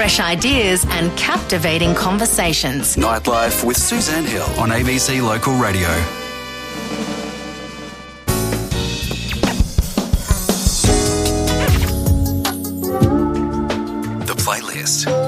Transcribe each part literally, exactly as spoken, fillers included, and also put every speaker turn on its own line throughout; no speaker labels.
fresh ideas and captivating conversations.
Nightlife with Suzanne Hill on A B C Local Radio. The Playlist.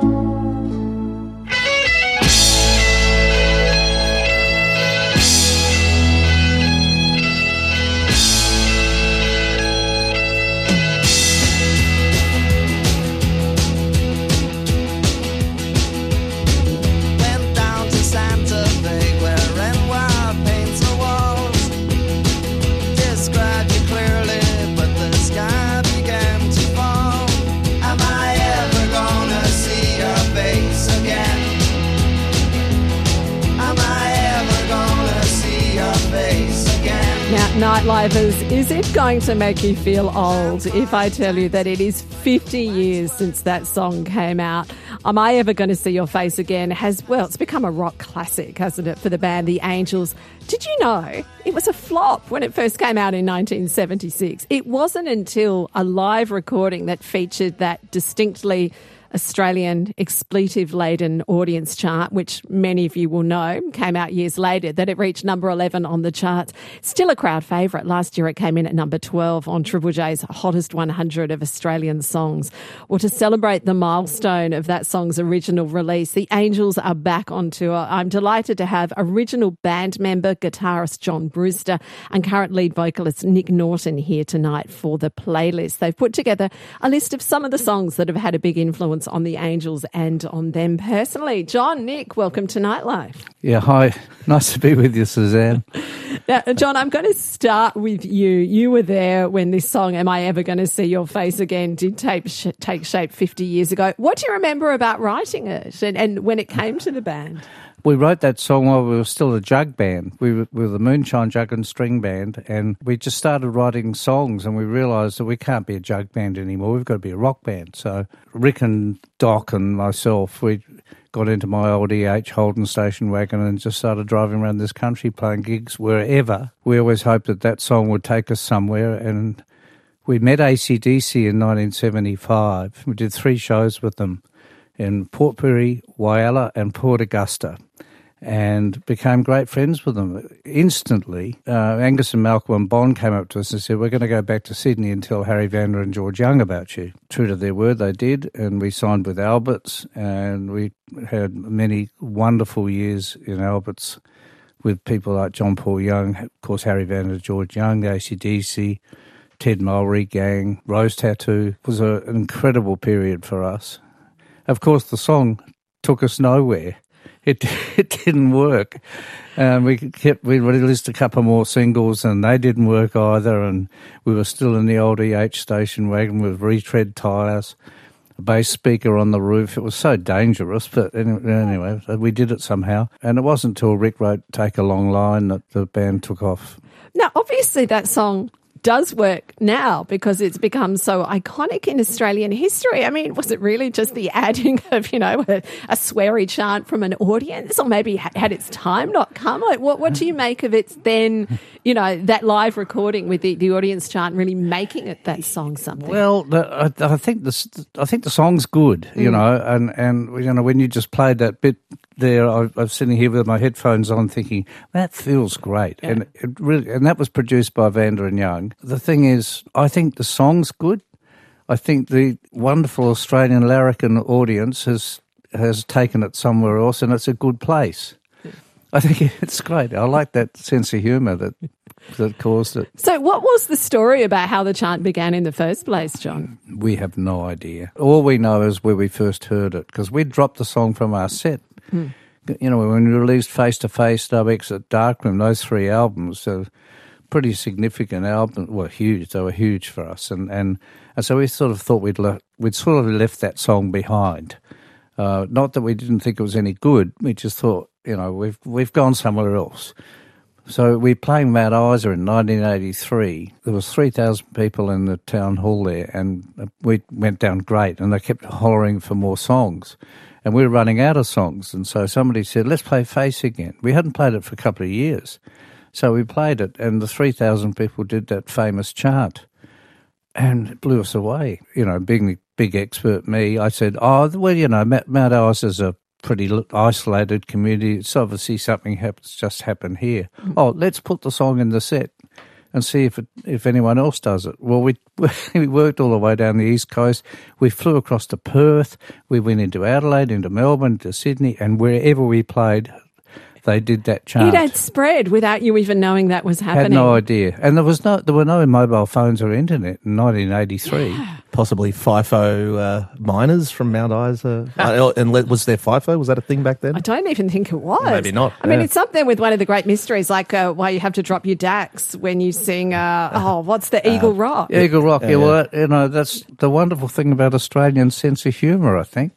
Nightlifers, is it going to make you feel old if I tell you that it is fifty years since that song came out? Am I Ever Going to See Your Face Again has, well, it's become a rock classic, hasn't it, for the band The Angels. Did you know it was a flop when it first came out in nineteen seventy-six? It wasn't until a live recording that featured that distinctly Australian expletive-laden audience chart, which many of you will know, came out years later, that it reached number eleven on the charts. Still a crowd favourite. Last year it came in at number twelve on Triple J's Hottest one hundred of Australian Songs. Well, to celebrate the milestone of that song's original release, the Angels are back on tour. I'm delighted to have original band member, guitarist John Brewster, and current lead vocalist Nick Norton here tonight for the playlist. They've put together a list of some of the songs that have had a big influence on the Angels and on them personally. John, Nick, welcome to Nightlife.
Yeah, hi. Nice to be with you, Suzanne.
Now, John, I'm going to start with you. You were there when this song, Am I Ever Going to See Your Face Again, did take, take shape fifty years ago. What do you remember about writing it and, and when it came to the band?
We wrote that song while we were still a jug band. We were, we were the Moonshine Jug and String Band, and we just started writing songs, and we realised that we can't be a jug band anymore. We've got to be a rock band. So Rick and Doc and myself, we got into my old E H Holden station wagon and just started driving around this country playing gigs wherever. We always hoped that that song would take us somewhere, and we met A C D C in nineteen seventy-five. We did three shows with them in Port Pirie, Whyalla and Port Augusta, and became great friends with them instantly. Uh, Angus and Malcolm and Bond came up to us and said, we're going to go back to Sydney and tell Harry Vander and George Young about you. True to their word, they did, and we signed with Alberts, and we had many wonderful years in Alberts with people like John Paul Young, of course Harry Vander, George Young, A C D C, Ted Mulry Gang, Rose Tattoo. It was a, an incredible period for us. Of course, the song took us nowhere. It it didn't work. Um, we kept we released a couple more singles, and they didn't work either. And we were still in the old E H station wagon with retread tyres, a bass speaker on the roof. It was so dangerous, but anyway, we did it somehow. And it wasn't until Rick wrote "Take a Long Line" that the band took off. Now,
obviously, that song does work now because it's become so iconic in Australian history. I mean, was it really just the adding of, you know, a, a sweary chant from an audience, or maybe had its time not come? Like, what, what do you make of it then, you know, that live recording with the, the audience chant really making it that song something?
Well, the, I, I think the I think the song's good, you mm. know, and, and, you know, when you just played that bit there, I, I was sitting here with my headphones on thinking, that feels great. Yeah. And it really, and that was produced by Vander and Young. The thing is, I think the song's good. I think the wonderful Australian larrikin audience has has taken it somewhere else, and it's a good place. Yeah. I think it's great. I like that sense of humour that that caused it.
So what was the story about how the chant began in the first place, John?
We have no idea. All we know is where we first heard it, because we dropped the song from our set. Hmm. You know, when we released Face to Face, Dub Exit, Darkroom, those three albums, so pretty significant albums, well, huge. They were huge for us, and and, and so we sort of thought we'd le- we'd sort of left that song behind. Uh, not that we didn't think it was any good. We just thought, you know, we've we've gone somewhere else. So we playing Mount Isa in nineteen eighty-three. There was three thousand people in the town hall there, and we went down great, and they kept hollering for more songs. And we were running out of songs, and so somebody said, let's play Face again. We hadn't played it for a couple of years. So we played it, and the three thousand people did that famous chant, and it blew us away. You know, being the big expert, me, I said, oh, well, you know, Mount Isa is a pretty isolated community. It's obviously something happens, just happened here. Mm. Oh, let's put the song in the set and see if it, if anyone else does it. Well, we we worked all the way down the East Coast. We flew across to Perth. We went into Adelaide, into Melbourne, to Sydney, and wherever we played, they did that chant.
It had spread without you even knowing that was happening.
Had no idea. And there was no, there were no mobile phones or internet in nineteen eighty-three.
Yeah.
Possibly FIFO uh, miners from Mount Isa. uh, and was there FIFO? Was that a thing back then?
I don't even think it was.
Maybe not.
I
yeah.
mean, it's up there with one of the great mysteries, like uh, why you have to drop your D A Cs when you sing, uh, oh, what's the Eagle uh, Rock?
Eagle Rock, yeah, yeah. Well, you know, that's the wonderful thing about Australian sense of humour, I think.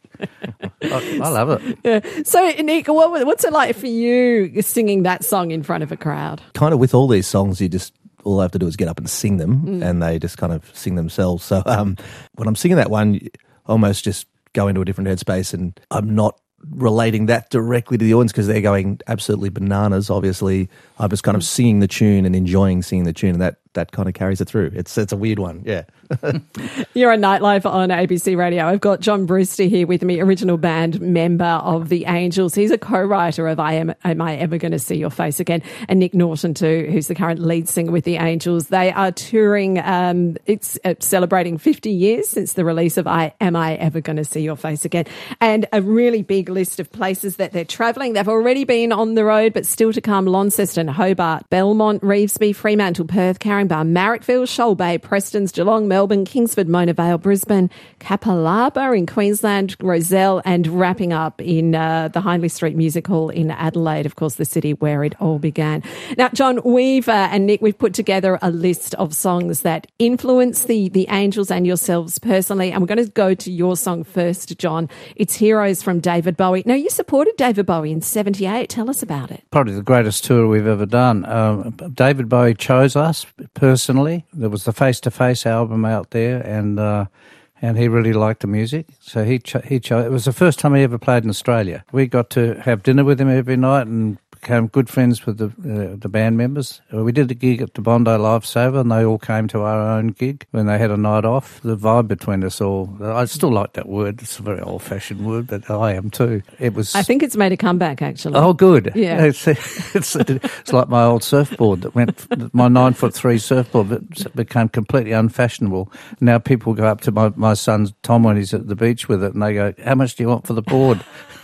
I, I love it.
Yeah. So, Nick, what, what's it like for you singing that song in front of a crowd?
Kind of with all these songs, you just, all I have to do is get up and sing them, mm. and they just kind of sing themselves. So um, when I'm singing that one, I almost just go into a different headspace, and I'm not relating that directly to the audience because they're going absolutely bananas, obviously. I'm just kind of singing the tune and enjoying singing the tune, and that, that kind of carries it through. It's it's a weird one, yeah.
You're on Nightlife on A B C Radio. I've got John Brewster here with me, original band member of The Angels. He's a co-writer of I Am, Am I Ever Gonna See Your Face Again? And Nick Norton too, who's the current lead singer with The Angels. They are touring, um, it's uh, celebrating fifty years since the release of I Am I Ever Gonna See Your Face Again? And a really big list of places that they're travelling. They've already been on the road, but still to come: Launceston, Hobart, Belmont, Revesby, Fremantle, Perth, Caringbah, Marrickville, Shoal Bay, Prestons, Geelong, Melbourne, Kingsford, Mona Vale, Brisbane, Kapalaba in Queensland, Rozelle, and wrapping up in uh, the Hindley Street Music Hall in Adelaide, of course, the city where it all began. Now, John, we've, uh, and Nick, we've put together a list of songs that influence the, the Angels and yourselves personally, and we're going to go to your song first, John. It's Heroes from David Bowie. Now, you supported David Bowie in seventy-eight. Tell us about it.
Probably the greatest tour we've ever done. Um, David Bowie chose us personally. There was the Face to Face album out there, and uh, and he really liked the music, so he cho- he chose. It was the first time he ever played in Australia. We got to have dinner with him every night and became good friends with the uh, the band members. We did a gig at the Bondi Lifesaver, and they all came to our own gig when they had a night off. The vibe between us all, I still like that word. It's a very old-fashioned word, but I am too. It was.
I think it's made a comeback, actually.
Oh, good.
Yeah.
It's, it's, it's like my old surfboard that went, my nine foot three surfboard that became completely unfashionable. Now people go up to my, my son Tom when he's at the beach with it, and they go, "How much do you want for the board?"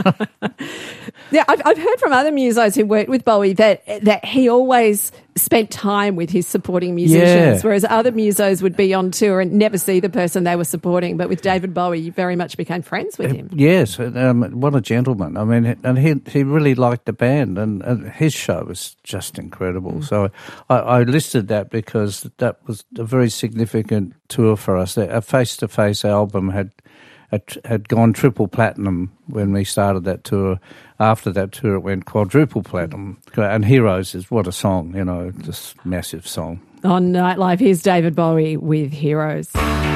Yeah, I've, I've heard from other musos who worked with Bowie that that he always spent time with his supporting musicians,
yeah.
whereas other musos would be on tour and never see the person they were supporting. But with David Bowie, you very much became friends with him.
Yes, um, what a gentleman. I mean, and he he really liked the band, and, and his show was just incredible. Mm. So I, I listed that because that was a very significant tour for us. A face-to-face album had had gone triple platinum when we started that tour. After that tour, it went quadruple platinum. And Heroes is, what a song, you know, just massive song.
On Nightlife, here's David Bowie with Heroes.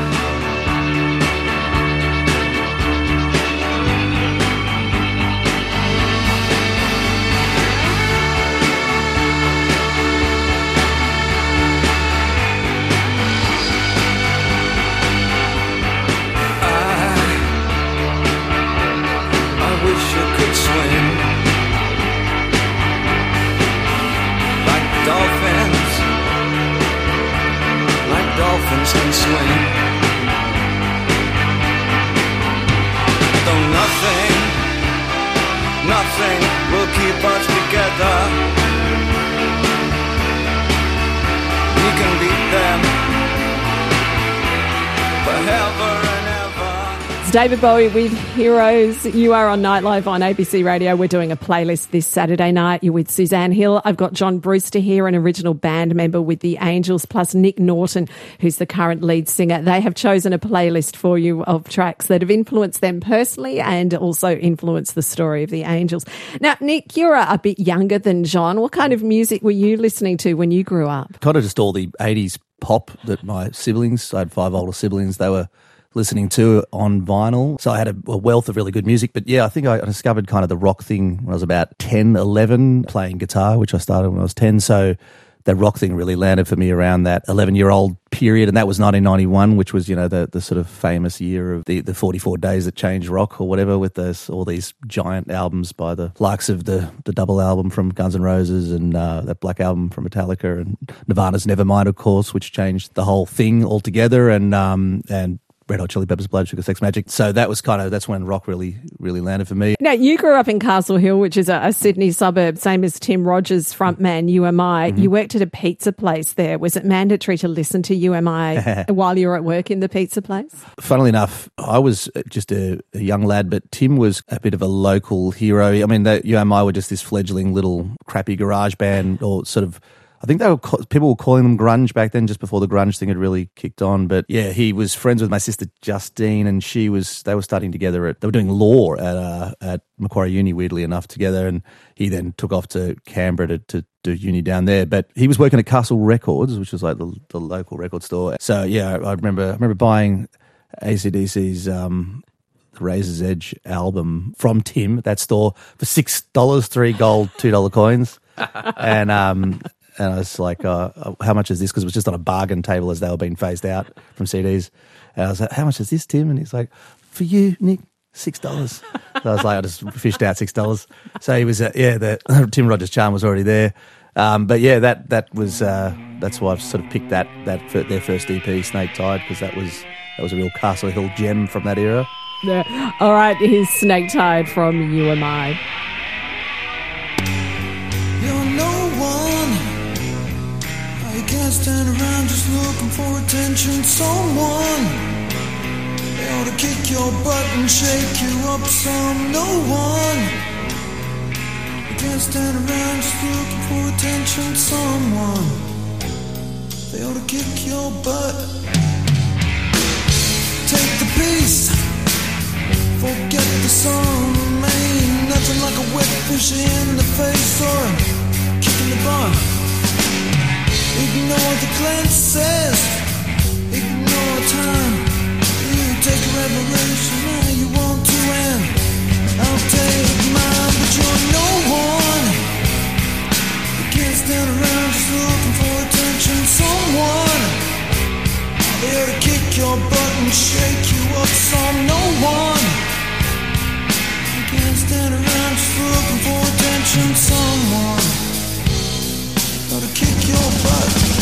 Can swim, though nothing, nothing will keep us together. We can beat them forever and ever.
It's David Bowie with Heroes. You are on Nightlife on A B C Radio. We're doing a playlist this Saturday night. You're with Suzanne Hill. I've got John Brewster here, an original band member with The Angels, plus Nick Norton, who's the current lead singer. They have chosen a playlist for you of tracks that have influenced them personally and also influenced the story of The Angels. Now, Nick, you're a, a bit younger than John. What kind of music were you listening to when you grew up?
Kind of just all the eighties pop that my siblings, I had five older siblings, they were listening to on vinyl. So I had a, a wealth of really good music. But yeah, I think I discovered kind of the rock thing when I was about ten, eleven, playing guitar, which I started when I was ten. So that rock thing really landed for me around that eleven-year-old period, and that was nineteen ninety-one, which was, you know, the, the sort of famous year of the, the forty-four days that changed rock or whatever, with those all these giant albums by the likes of the, the double album from Guns N' Roses and uh, that Black Album from Metallica, and Nirvana's Nevermind, of course, which changed the whole thing altogether, and um, and Red Hot Chili Peppers, Blood Sugar Sex Magic. So that was kind of, that's when rock really, really landed for me.
Now, you grew up in Castle Hill, which is a, a Sydney suburb, same as Tim Rogers, frontman U M I. Mm-hmm. You worked at a pizza place there. Was it mandatory to listen to U M I while you were at work in the pizza place?
Funnily enough, I was just a, a young lad, but Tim was a bit of a local hero. I mean, the U M I were just this fledgling little crappy garage band, or sort of, I think they were people were calling them grunge back then, just before the grunge thing had really kicked on. But yeah, he was friends with my sister Justine, and she was they were studying together at they were doing law at uh, at Macquarie Uni, weirdly enough, together. And he then took off to Canberra to, to do uni down there. But he was working at Castle Records, which was like the, the local record store. So yeah, I remember I remember buying A C D C's um, Razor's Edge album from Tim at that store for six dollars, three gold, two dollar coins, and um. And I was like, uh, how much is this? Because it was just on a bargain table as they were being phased out from C Ds. And I was like, how much is this, Tim? And he's like, for you, Nick, six dollars. So I was like, I just fished out six dollars. So he was, uh, yeah, the Tim Rogers charm was already there. Um, but yeah, that that was uh, that's why I've sort of picked that that their first E P, Snake Tide, because that was that was a real Castle Hill gem from that era.
Yeah. All right, here's Snake Tide from U M I.
You're no one. You can't stand around just looking for attention. Someone, they ought to kick your butt and shake you up some. No one, you can't stand around just looking for attention. Someone, they ought to kick your butt. Take the piece, forget the song. Ain't nothing like a wet fish in the face or a kick in the bum. Ignore the glances, ignore time. You take your admiration, now you want to end. I'll take mine, but you're no one. You can't stand around just looking for attention. Someone, there to kick your butt and shake you up some. No one. You can't stand around just looking for attention. Someone, to kick your butt.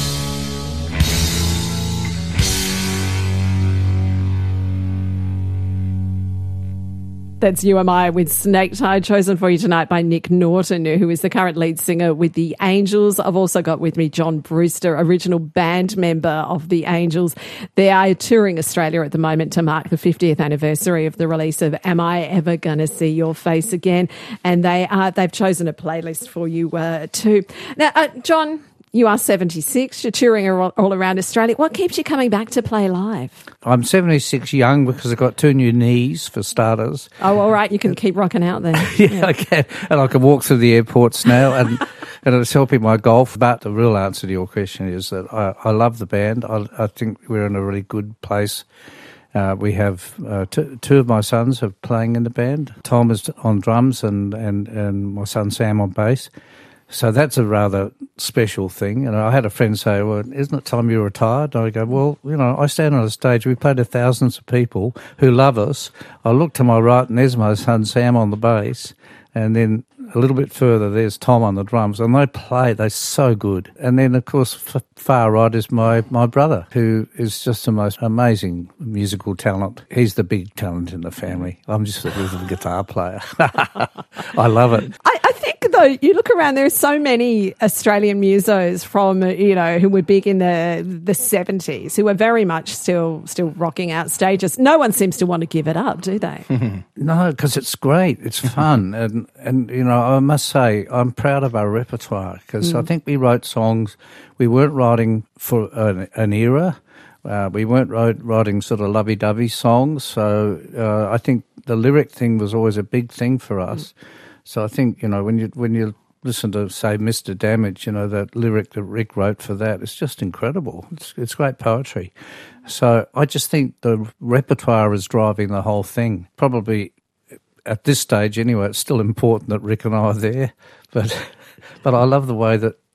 That's U M I with Snake Tide, chosen for you tonight by Nick Norton, who is the current lead singer with the Angels. I've also got with me John Brewster, original band member of the Angels. They are touring Australia at the moment to mark the fiftieth anniversary of the release of Am I Ever Gonna See Your Face Again? And they are, they've chosen a playlist for you uh, too. Now, uh, John, you are seventy-six. You're touring all around Australia. What keeps you coming back to play live?
I'm seventy-six young because I've got two new knees, for starters.
Oh, all right. You can keep rocking out then.
yeah, yeah, I can. And I can walk through the airports now, and and it's helping my golf. But the real answer to your question is that I, I love the band. I, I think we're in a really good place. Uh, we have uh, t- two of my sons are playing in the band. Tom is on drums, and, and, and my son Sam on bass. So that's a rather special thing. And I had a friend say, well, isn't it time you retired? And I go, well, you know, I stand on a stage. We play to thousands of people who love us. I look to my right and there's my son Sam on the bass. And then a little bit further, there's Tom on the drums. And they play, they're so good. And then, of course, f- far right is my, my brother, who is just the most amazing musical talent. He's the big talent in the family. I'm just a little guitar player. I love it.
I, I think, though, you look around, there are so many Australian musos from, you know, who were big in the the seventies, who are very much still still rocking out stages. No one seems to want to give it up, do they?
No, because it's great. It's fun. and, and, you know, I must say, I'm proud of our repertoire, because mm. I think we wrote songs. We weren't writing for an, an era. Uh, we weren't wrote, writing sort of lovey-dovey songs. So uh, I think the lyric thing was always a big thing for us. Mm. So I think, you know, when you when you listen to, say, Mister Damage, you know, that lyric that Rick wrote for that, it's just incredible. It's, it's great poetry. So I just think the repertoire is driving the whole thing. Probably at this stage anyway, it's still important that Rick and I are there. But but I love the way that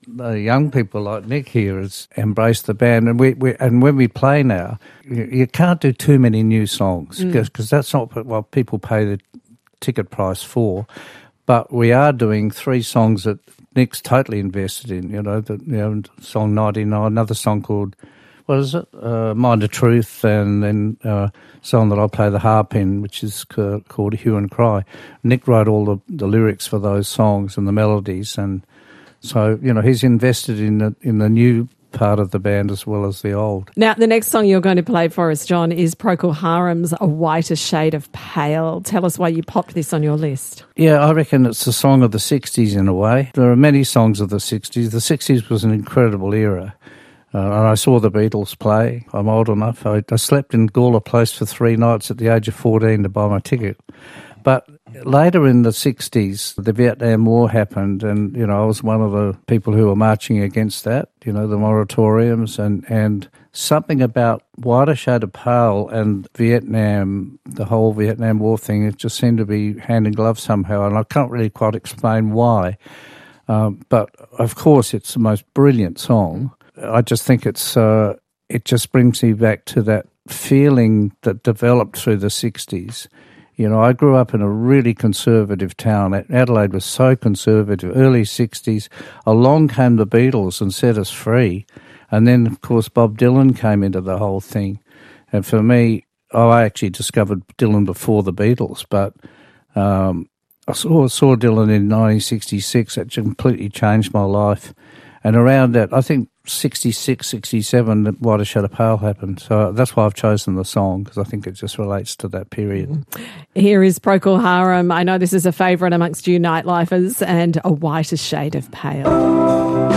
the young people like Nick here has embraced the band, and we, we and when we play now, you, you can't do too many new songs because mm. that's not what people pay the ticket price for. But we are doing three songs that Nick's totally invested in. You know, the you know, song ninety-nine, another song called what is it, uh, Mind of Truth, and then a uh, song that I play the harp in, which is c- called Hue and Cry. Nick wrote all the, the lyrics for those songs and the melodies, and so, you know, he's invested in the, in the new part of the band as well as the old.
Now, the next song you're going to play for us, John, is Procol Harum's A Whiter Shade of Pale. Tell us why you popped this on your list.
Yeah, I reckon it's a song of the sixties in a way. There are many songs of the sixties. The sixties was an incredible era. Uh, and I saw the Beatles play. I'm old enough. I, I slept in Gawler Place for three nights at the age of fourteen to buy my ticket. But later in the sixties, the Vietnam War happened, and, you know, I was one of the people who were marching against that, you know, the moratoriums, and, and something about Whiter Shade of Pale and Vietnam, the whole Vietnam War thing, it just seemed to be hand in glove somehow, and I can't really quite explain why. Um, but, of course, it's the most brilliant song. I just think it's uh, it just brings me back to that feeling that developed through the sixties. You know, I grew up in a really conservative town. Adelaide was so conservative, early sixties. Along came the Beatles and set us free. And then, of course, Bob Dylan came into the whole thing. And for me, oh, I actually discovered Dylan before the Beatles, but um, I saw, saw Dylan in nineteen sixty-six. That completely changed my life. And around that, I think sixty-six, sixty-seven, the Whiter Shade of Pale happened. So that's why I've chosen the song, because I think it just relates to that period.
Here is Procol Harum. I know this is a favourite amongst you nightlifers, and A Whiter Shade of Pale.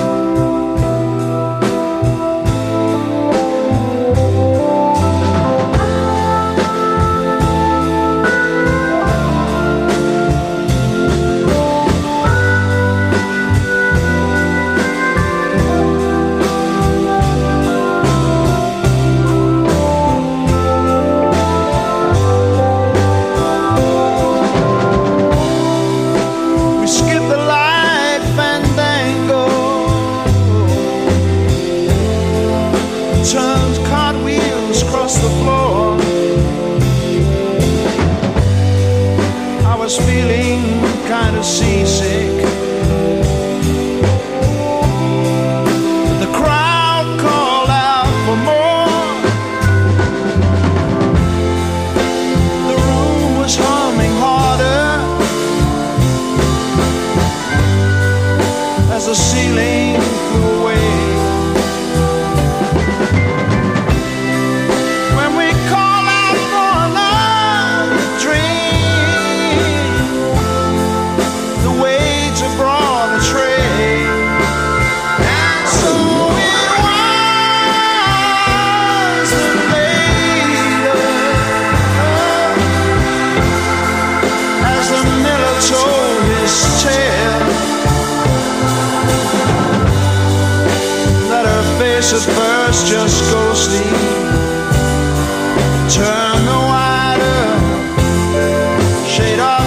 At first just ghostly, turn the whiter shade of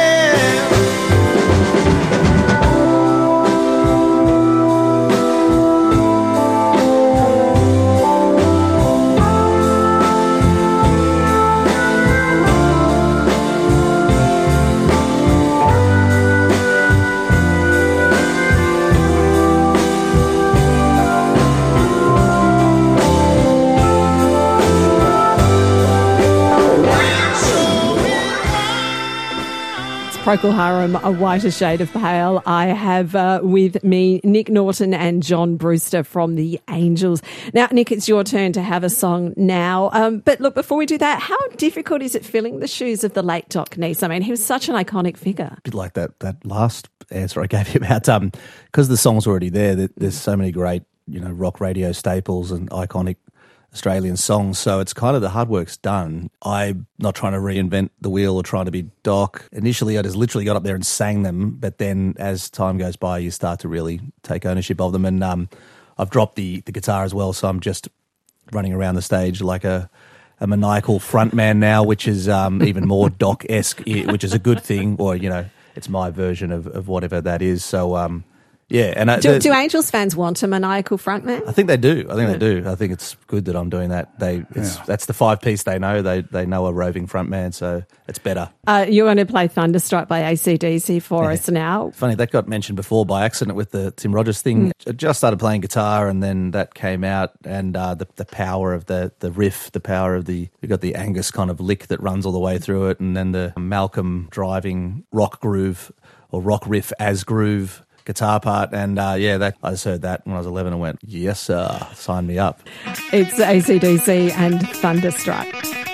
Procol Harum, A Whiter Shade of Pale. I have uh, with me Nick Norton and John Brewster from the Angels. Now, Nick, it's your turn to have a song now. Um, but look, before we do that, how difficult is it filling the shoes of the late Doc Neese? I mean, he was such an iconic figure.
A bit like that that last answer I gave you about, um, because the song's already there, there's so many great, you know, rock radio staples and iconic Australian songs, so it's kind of the hard work's done. I'm not trying to reinvent the wheel or trying to be Doc. Initially, I just literally got up there and sang them, but then as time goes by, you start to really take ownership of them. And um, I've dropped the, the guitar as well, so I'm just running around the stage like a, a maniacal frontman now, which is um, even more Doc-esque, which is a good thing, or, you know, it's my version of, of whatever that is. So, um, Yeah, and I,
Do,
the-
do Angels fans want a maniacal frontman?
I think they do. I think they do. I think it's good that I'm doing that. They, it's, that's the five piece they know. They they know a roving frontman, so it's better.
Uh, you're going to play Thunderstruck by A C D C for us now.
Funny, that got mentioned before by accident with the Tim Rogers thing.
Mm.
I just started playing guitar, and then that came out, and uh, the the power of the the riff, the power of the you got the Angus kind of lick that runs all the way through it, and then the Malcolm driving rock groove or rock riff as groove guitar part, and uh, yeah, that I just heard that when I was eleven and went, yes, sir, sign me up.
It's A C D C and Thunderstruck.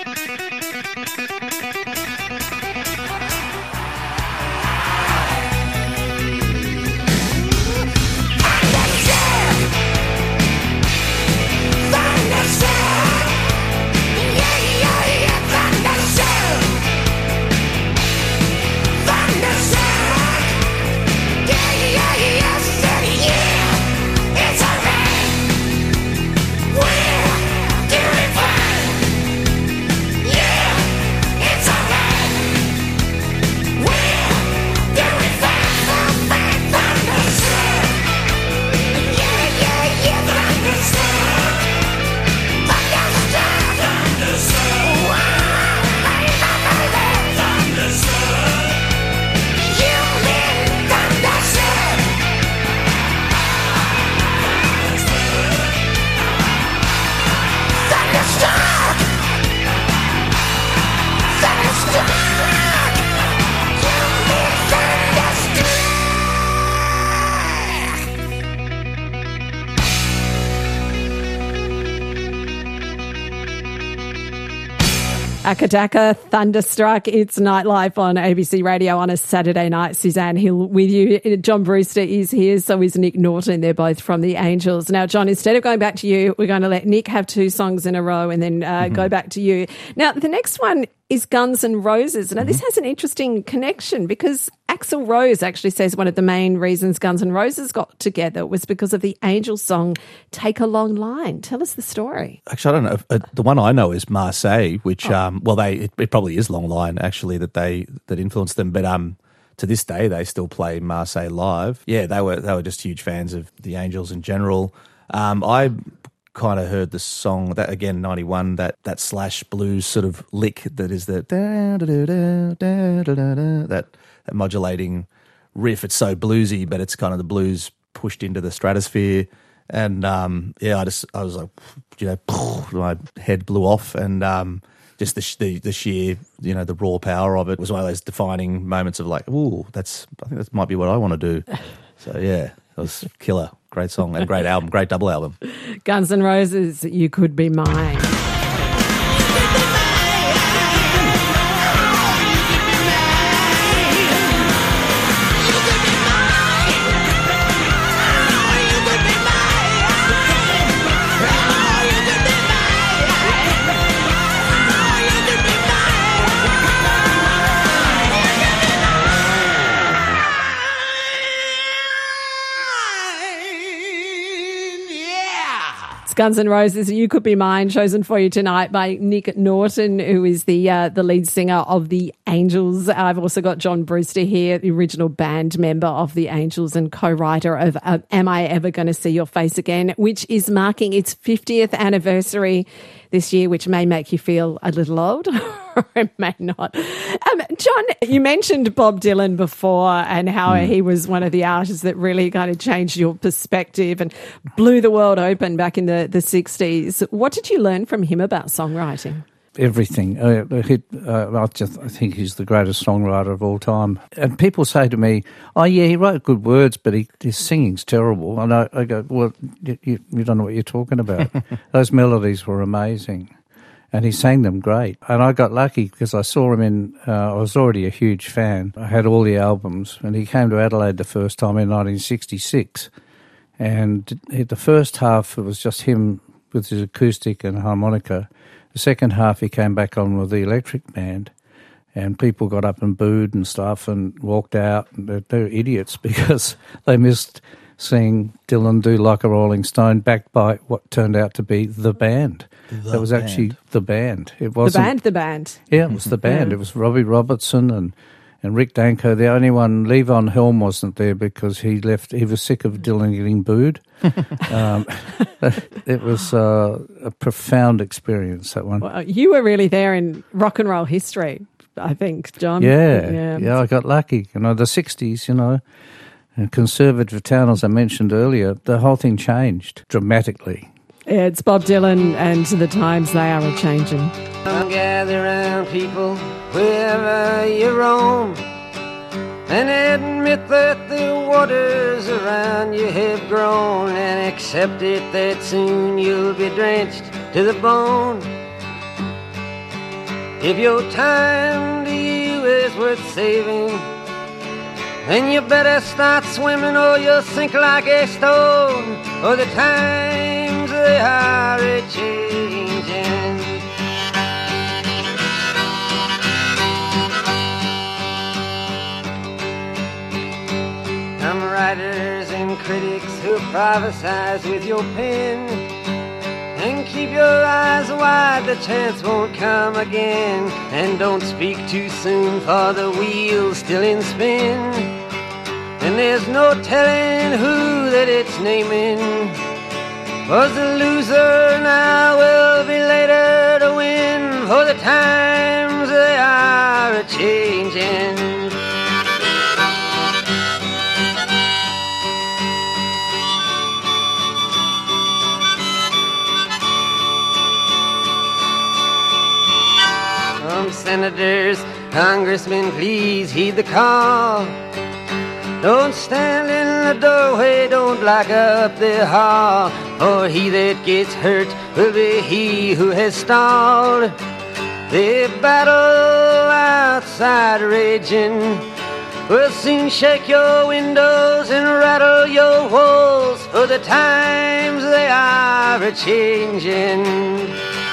Akadaka, Thunderstruck. It's Nightlife on A B C Radio on a Saturday night. Suzanne Hill with you. John Brewster is here, so is Nick Norton. They're both from the Angels. Now, John, instead of going back to you, we're going to let Nick have two songs in a row and then uh, mm-hmm. go back to you. Now, the next one is Guns N' Roses. Now, mm-hmm. this has an interesting connection because Axl Rose actually says one of the main reasons Guns N' Roses got together was because of the Angels song Take a Long Line. Tell us the story.
Actually, I don't know. Uh, the one I know is Marseille, which, oh. um, well, they it, it probably is Long Line, actually, that they that influenced them. But um, to this day, they still play Marseille live. Yeah, they were they were just huge fans of the Angels in general. Um, I kind of heard the song that again ninety-one that that slash blues sort of lick that is the da, da, da, da, da, da, da, that that modulating riff. It's so bluesy, but it's kind of the blues pushed into the stratosphere. And um, yeah, I just I was like, you know, my head blew off, and um, just the, the the sheer, you know, the raw power of it was one of those defining moments of like, ooh, that's I think that might be what I want to do. So yeah, it was killer. Great song and great album, great double album.
Guns N' Roses, You Could Be Mine. Guns N' Roses, You Could Be Mine, chosen for you tonight by Nick Norton, who is the uh, the lead singer of the Angels. I've also got John Brewster here, the original band member of the Angels and co-writer of uh, Am I Ever Gonna See Your Face Again, which is marking its fiftieth anniversary this year, which may make you feel a little old, or it may not. Um, John, you mentioned Bob Dylan before and how mm. he was one of the artists that really kind of changed your perspective and blew the world open back in the, the sixties. What did you learn from him about songwriting?
Everything. Uh, he, uh, I just I think he's the greatest songwriter of all time. And people say to me, "Oh yeah, he wrote good words, but he, his singing's terrible." And I, I go, "Well, you, you, you don't know what you're talking about. Those melodies were amazing, and he sang them great." And I got lucky because I saw him in. Uh, I was already a huge fan. I had all the albums, and he came to Adelaide the first time in nineteen sixty-six. And the first half it was just him with his acoustic and harmonica. The second half, he came back on with the electric band, and people got up and booed and stuff and walked out. They're, they're idiots because they missed seeing Dylan do Like a Rolling Stone, backed by what turned out to be the band.
The
that was
band.
actually the band. It wasn't
the band. The band.
Yeah, it was the band. It was Robbie Robertson and and Rick Danko. The only one, Levon Helm, wasn't there because he left. He was sick of Dylan getting booed. um, it was uh, a profound experience, that one.
Well, you were really there in rock and roll history, I think, John.
Yeah,
yeah,
yeah, I got lucky. You know, the sixties, you know, a conservative town, as I mentioned earlier, the whole thing changed dramatically.
Yeah, it's Bob Dylan and the times they are a-changing.
Come gather round, people, wherever you roam, and admit that the waters around you have grown, and accept it that soon you'll be drenched to the bone. If your time to you is worth saving, then you better start swimming or you'll sink like a stone, or the times they are a-changing. Some writers and critics who prophesize with your pen, and keep your eyes wide, the chance won't come again. And don't speak too soon, for the wheel's still in spin, and there's no telling who that it's naming. Was the loser now will be later to win, for the times they are a-changing. Senators, congressmen, please heed the call. Don't stand in the doorway, don't block up the hall, for he that gets hurt will be he who has stalled. The battle outside raging will soon shake your windows and rattle your walls, for the times they are a-changing.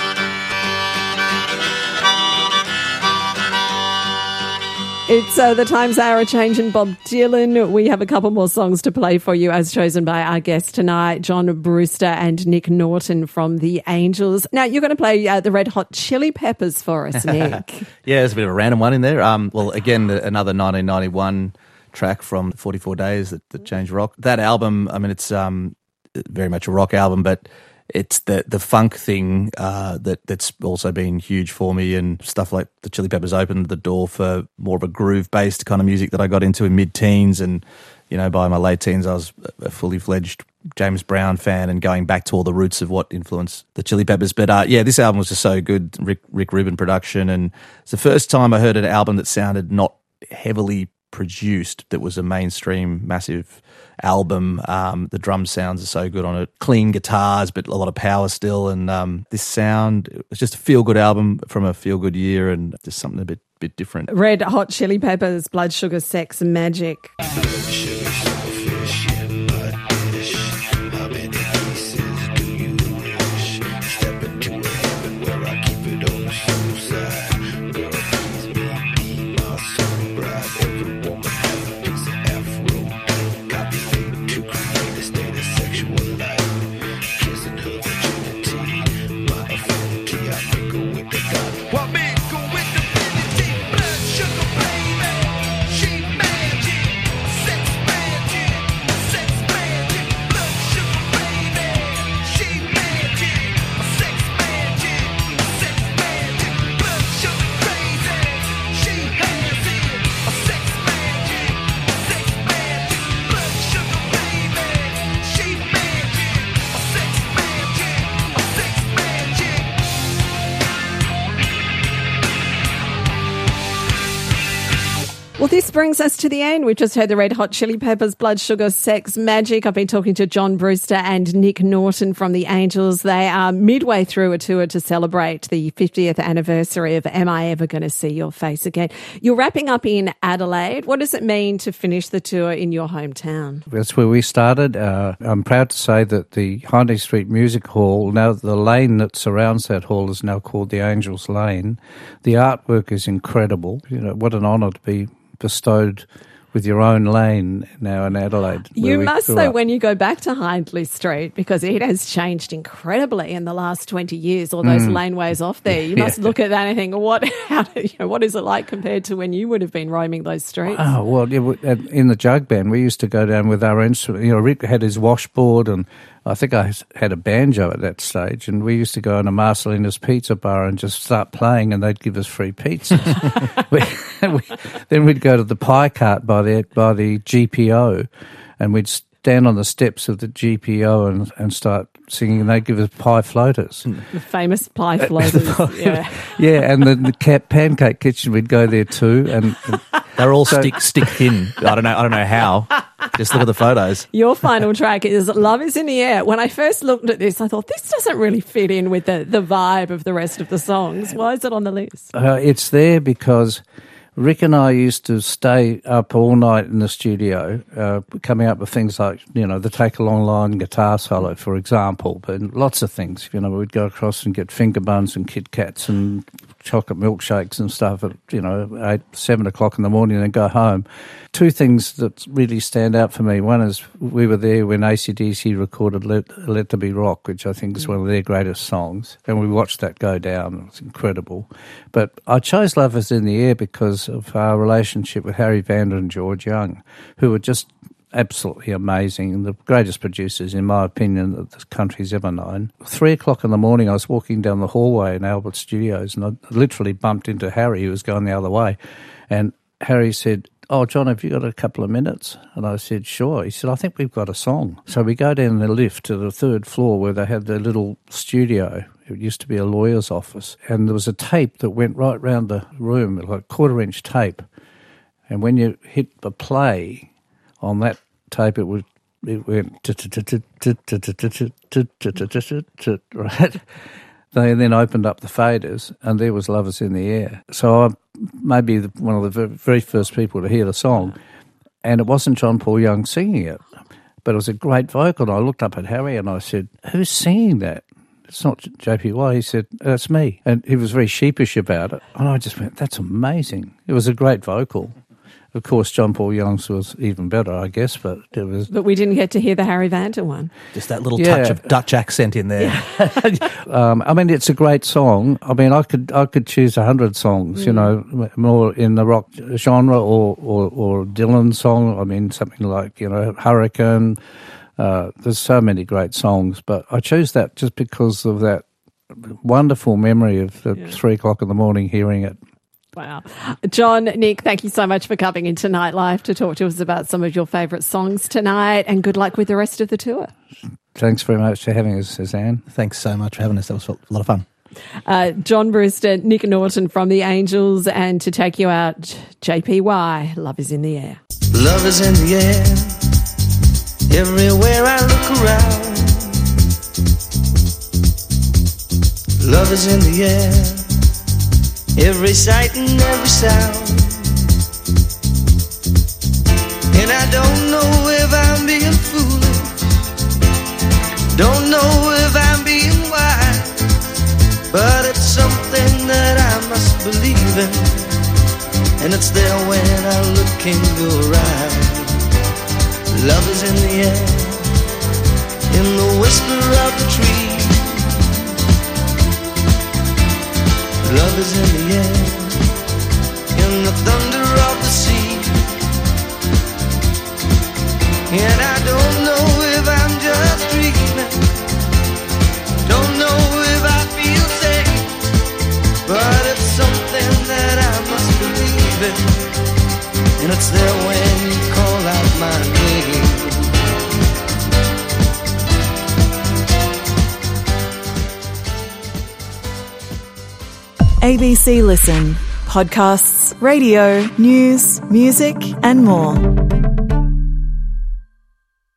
It's uh, the times are a-changing, Bob Dylan. We have a couple more songs to play for you as chosen by our guests tonight, John Brewster and Nick Norton from The Angels. Now, you're going to play uh, the Red Hot Chili Peppers for us, Nick.
Yeah, there's a bit of a random one in there. Um, well, again, another nineteen ninety-one track from forty-four days that, that changed rock. That album, I mean, it's um, very much a rock album, but it's the the funk thing uh, that that's also been huge for me, and stuff like the Chili Peppers opened the door for more of a groove-based kind of music that I got into in mid-teens, and you know, by my late teens I was a fully fledged James Brown fan and going back to all the roots of what influenced the Chili Peppers. But uh, yeah, this album was just so good. Rick Rick Rubin production, and it's the first time I heard an album that sounded not heavily produced, that was a mainstream massive album. Um, the drum sounds are so good on it, clean guitars but a lot of power still, and um, this sound, it was just a feel-good album from a feel-good year, and just something a bit bit different.
Red Hot Chili Peppers, Blood Sugar Sex Magic. Well, this brings us to the end. We've just heard the Red Hot Chili Peppers, Blood Sugar Sex Magic. I've been talking to John Brewster and Nick Norton from The Angels. They are midway through a tour to celebrate the fiftieth anniversary of Am I Ever Gonna See Your Face Again? You're wrapping up in Adelaide. What does it mean to finish the tour in your hometown?
That's where we started. Uh, I'm proud to say that the Hindley Street Music Hall, now the lane that surrounds that hall is now called the Angels Lane. The artwork is incredible. You know, what an honour to be bestowed with your own lane now in Adelaide.
You must, though, when you go back to Hindley Street, because it has changed incredibly in the last twenty years, all those mm. laneways off there. You must yeah. look at that and think, what, how, you know, what is it like compared to when you would have been roaming those streets?
Oh, well, in the jug band, we used to go down with our instrument. You know, Rick had his washboard, and I think I had a banjo at that stage, and we used to go in a Marcelina's pizza bar and just start playing, and they'd give us free pizza. we, we, then we'd go to the pie cart by the by the G P O, and we'd stand on the steps of the G P O and, and start singing, and they'd give us pie floaters.
The famous pie floaters, yeah.
Yeah, and then the cat pancake kitchen, we'd go there too, and
they're all so, stick stick thin. I don't know. I don't know how. Just look at the photos.
Your final track is Love Is in the Air. When I first looked at this, I thought, this doesn't really fit in with the, the vibe of the rest of the songs. Why is it on the list?
Uh, it's there because Rick and I used to stay up all night in the studio, uh, coming up with things like, you know, the Take a Long Line guitar solo, for example, but lots of things. You know, we'd go across and get finger buns and Kit Kats and chocolate milkshakes and stuff at, you know, eight, seven o'clock in the morning and go home. Two things that really stand out for me. One is we were there when A C D C recorded Let, Let There Be Rock, which I think is one of their greatest songs, and we watched that go down. It was incredible. But I chose Love Is in the Air because of our relationship with Harry Vanda and George Young, who were just absolutely amazing and the greatest producers, in my opinion, that the country's ever known. Three o'clock in the morning, I was walking down the hallway in Albert Studios, and I literally bumped into Harry, who was going the other way. And Harry said, "Oh, John, have you got a couple of minutes?" And I said, "Sure." He said, "I think we've got a song." So we go down the lift to the third floor where they had their little studio. It used to be a lawyer's office. And there was a tape that went right round the room, like quarter-inch tape. And when you hit the play on that tape, it would it went right. They then opened up the faders, and there was Love Is in the Air. So I'm maybe one of the very first people to hear the song, and it wasn't John Paul Young singing it, but it was a great vocal. And I looked up at Harry and I said, "Who's singing that?" "It's not J P Y." He said, "That's me." And he was very sheepish about it. And I just went, "That's amazing." It was a great vocal. Of course, John Paul Young's was even better, I guess, but it was...
But we didn't get to hear the Harry Vanda one.
Just that little yeah. touch of Dutch accent in there.
Yeah.
um, I mean, it's a great song. I mean, I could I could choose a hundred songs, mm. you know, more in the rock genre or, or, or Dylan's song. I mean, something like, you know, Hurricane. Uh, there's so many great songs, but I chose that just because of that wonderful memory of the yeah. three o'clock in the morning hearing it.
Wow. John, Nick, thank you so much for coming into Nightlife to talk to us about some of your favourite songs tonight, and good luck with the rest of the tour.
Thanks very much for having us, Suzanne.
Thanks so much for having us. That was a lot of fun.
Uh, John Brewster, Nick Norton from The Angels, and to take you out, J P Y, Love Is in the Air.
Love is in the air, everywhere I look around. Love is in the air, every sight and every sound. And I don't know if I'm being foolish, don't know if I'm being wise, but it's something that I must believe in, and it's there when I look in your eyes. Love is in the air, in the whisper of the tree. Love is in the air, in the thunder of the sea. And I don't know if I'm just dreaming, don't know if I feel safe, but it's something that I must believe in, and it's there when you call out my name.
A B C Listen. Podcasts, radio, news, music and more.